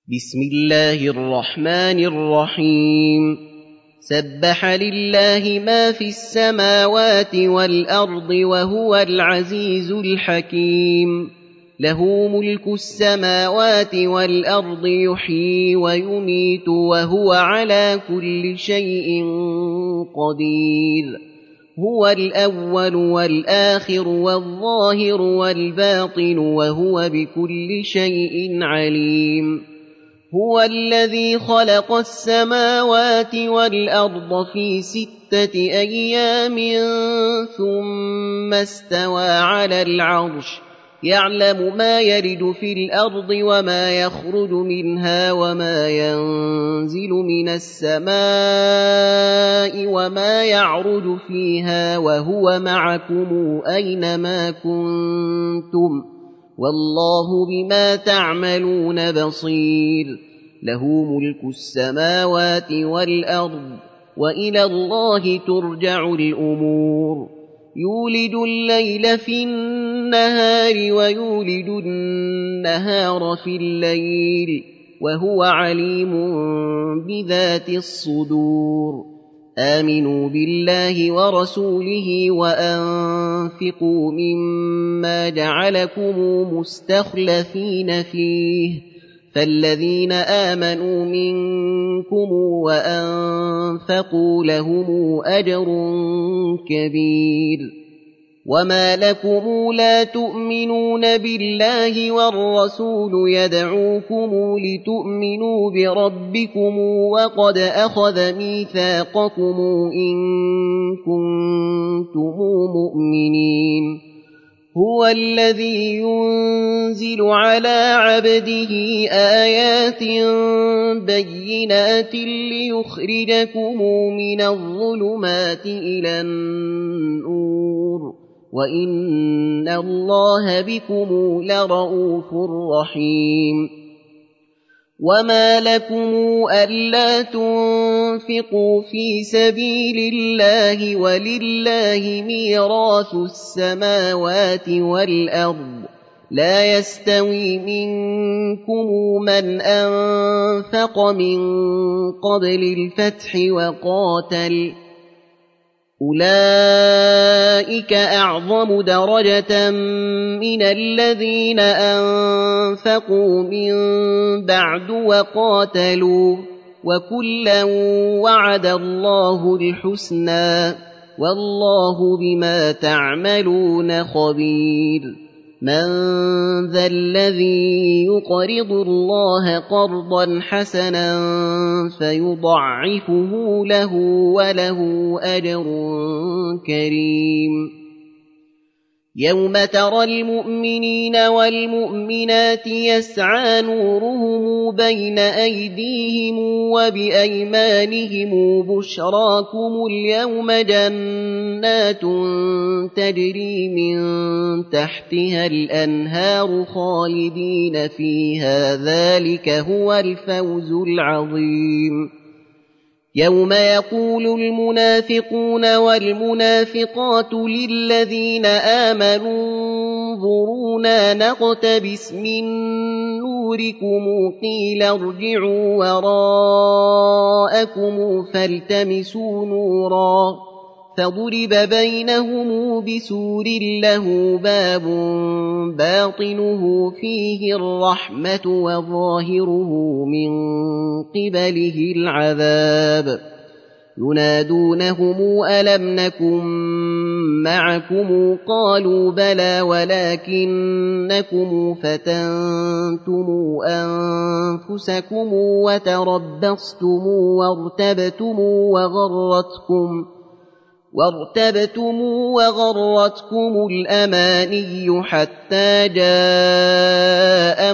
بسم الله الرحمن الرحيم سبح لله ما في السماوات والأرض وهو العزيز الحكيم له ملك السماوات والأرض يحيي ويميت وهو على كل شيء قدير هو الأول والآخر والظاهر والباطن وهو بكل شيء عليم هو الذي خلق السماوات والأرض في 6 أيام ثم استوى على العرش يعلم ما يلج في الأرض وما يخرج منها وما ينزل من السماء وما يعرج فيها وهو معكم أينما كنتم والله بما تعملون بصير له ملك السماوات والأرض وإلى الله ترجع الأمور يولد الليل في النهار ويولد النهار في الليل وهو عليم بذات الصدور آمنوا بالله ورسوله وأنفقوا مما جعلكم مستخلفين فيه فالذين آمنوا منكم وأنفقوا لهم أجر كبير وما لكم لا تؤمنون بالله والرسول يدعوكم لتؤمنوا بربكم وقد أخذ ميثاقكم إن كنتم مؤمنين هو الذي ينزل على عبده آيات بينات ليخرجكم من الظلمات إلى النور وإن الله بكم لرءوف رحيم وما لكم ألا تنفقوا في سبيل الله ولله ميراث السماوات والأرض لا يستوي منكم من أنفق من قبل الفتح وقاتل أولئك أعظم درجة من الذين أنفقوا من بعد وقاتلوا وكلا وعد الله الحسنى والله بما تعملون خبير من ذا الذي يقرض الله قرضا حسنا فيضعفه له وله أجر كريم يوم ترى المؤمنين والمؤمنات يسعى نورهم بين أيديهم وبأيمانهم بشراكم اليوم جنات تجري من تحتها الأنهار خالدين فيها ذلك هو الفوز العظيم يوم يقول المنافقون والمنافقات للذين آمنوا انظرونا نقتبس من نوركم قيل ارجعوا وراءكم فالتمسوا نورا فضرب بينهم بسور له باب باطنه فيه الرحمة وظاهره من قبله العذاب ينادونهم ألم نكن معكم قالوا بلى ولكنكم فتنتم أنفسكم وتربصتم وارتبتم وغرتكم الأماني حتى جاء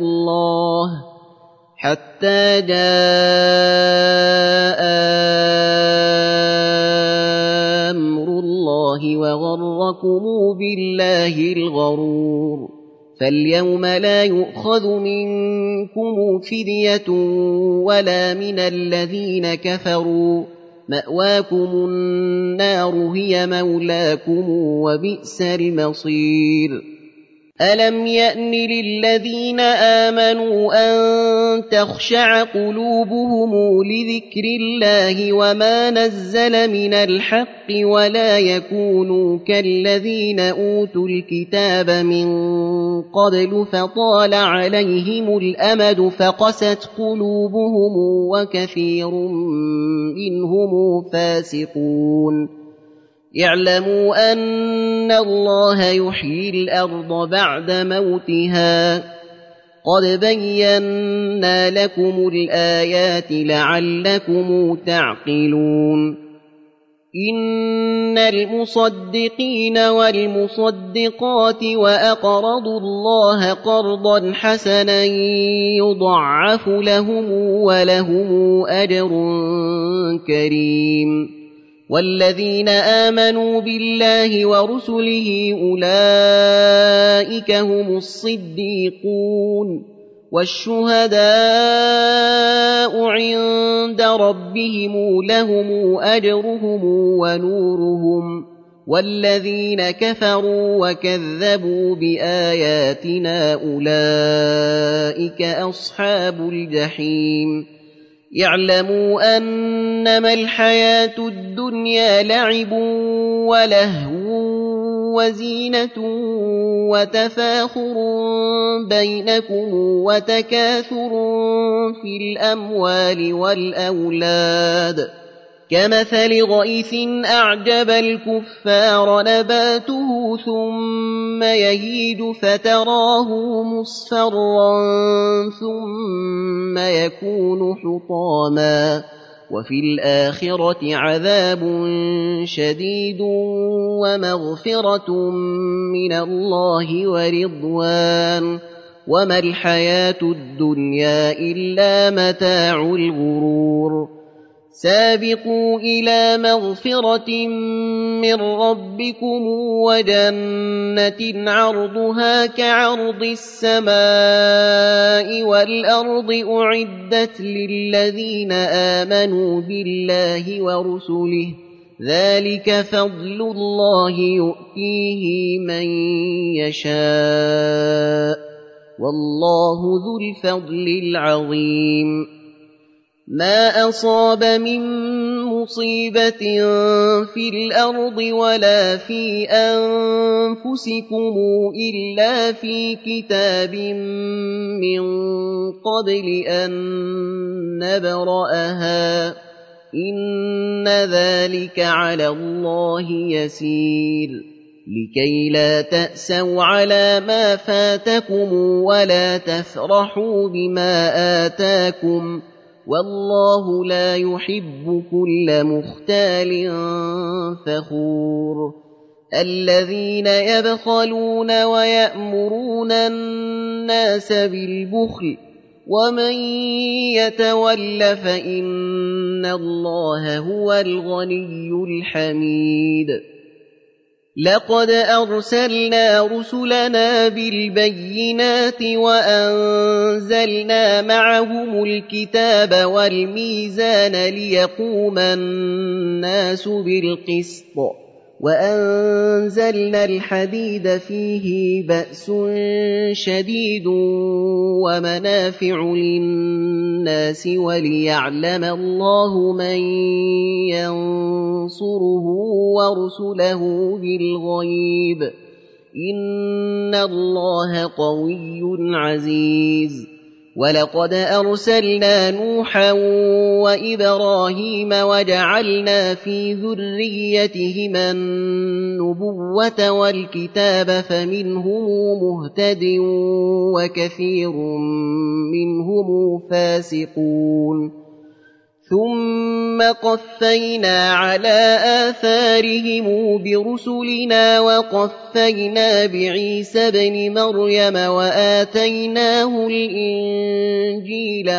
أمر الله وغركم بالله الغرور فاليوم لا يؤخذ منكم فدية ولا من الذين كفروا مأواكم النار هي مولاكم وبئس المصير ألم يأن للذين آمنوا أن تخشع قلوبهم لذكر الله وما نزل من الحق ولا يكونوا كالذين أوتوا الكتاب من قبل فطال عليهم الأمد فقست قلوبهم وكثير منهم فاسقون اعلموا أن الله يحيي الأرض بعد موتها قد بينا لكم الآيات لعلكم تعقلون إن المصدقين والمصدقات وأقرضوا الله قرضا حسنا يضعف لهم ولهم أجر كريم والذين آمنوا بالله ورسله أولئك هم الصديقون والشهداء عند ربهم لهم أجرهم ونورهم والذين كفروا وكذبوا بآياتنا أولئك أصحاب الجحيم يعلموا أنما الحياة الدنيا لعب ولهو وزينة وتفاخر بينكم وتكاثر في الأموال والأولاد كمثل غيث أعجب الكفار نباته ثم يهيج فتراه مصفرا ثم يكون حطاما وفي الآخرة عذاب شديد ومغفرة من الله ورضوان وما الحياة الدنيا إلا متاع الغرور سابقوا إلى مغفرة من ربكم وجنة عرضها كعرض السماء والأرض أعدت للذين آمنوا بالله ورسله ذلك فضل الله يؤتيه من يشاء والله ذو الفضل العظيم ما أصاب من مصيبة في الأرض ولا في أنفسكم إلا في كتاب من قبل أن نبرأها إن ذلك على الله يسير لكي لا تأسوا على ما فاتكم ولا تفرحوا بما آتاكم والله لا يحب كل مختال فخور الذين يبخلون ويأمرون الناس بالبخل ومن يتول فإن الله هو الغني الحميد لقد أرسلنا رسلنا بالبينات وأنزلنا معهم الكتاب والميزان ليقوم الناس بالقسط وأنزلنا الحديد فيه بأس شديد ومنافع للناس وليعلم الله من ينصره ورسله بالغيب إن الله قوي عزيز ولقد أرسلنا نوحا وإبراهيم وجعلنا في ذريتهما النبوة والكتاب فمنهم مهتد وكثير منهم فاسقون ثم قفينا على آثارهم برسلنا وقفينا بعيسى ابن مريم وآتيناه الإنجيل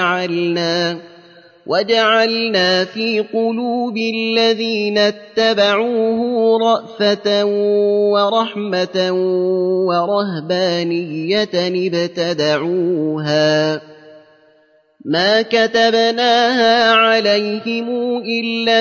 وجعلنا في قلوب الذين اتبعوه رأفة ورحمة ورهبانية ما كتبناها عليهم إلا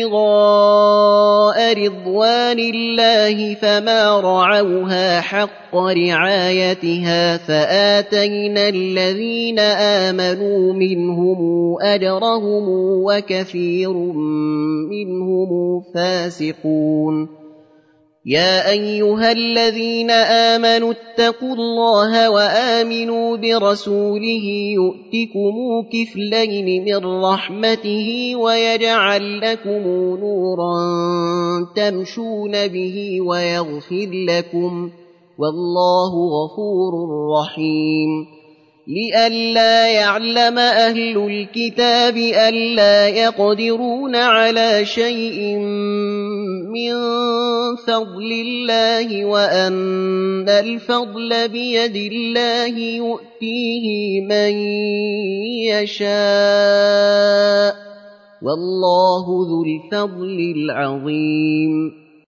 ابتغاء رضوان الله فما رعوها حق رعايتها فآتينا الذين آمنوا منهم أجرهم وكثير منهم فاسقون يا أيها الذين آمنوا اتقوا الله وآمنوا برسوله يؤتكم كفلين من رحمته ويجعل لكم نورا تمشون به ويغفر لكم والله غفور رحيم لئلا يعلم أهل الكتاب ألا يقدرون على شيء من فضل الله وأن الفضل بيد الله يؤتيه من يشاء والله ذو الفضل العظيم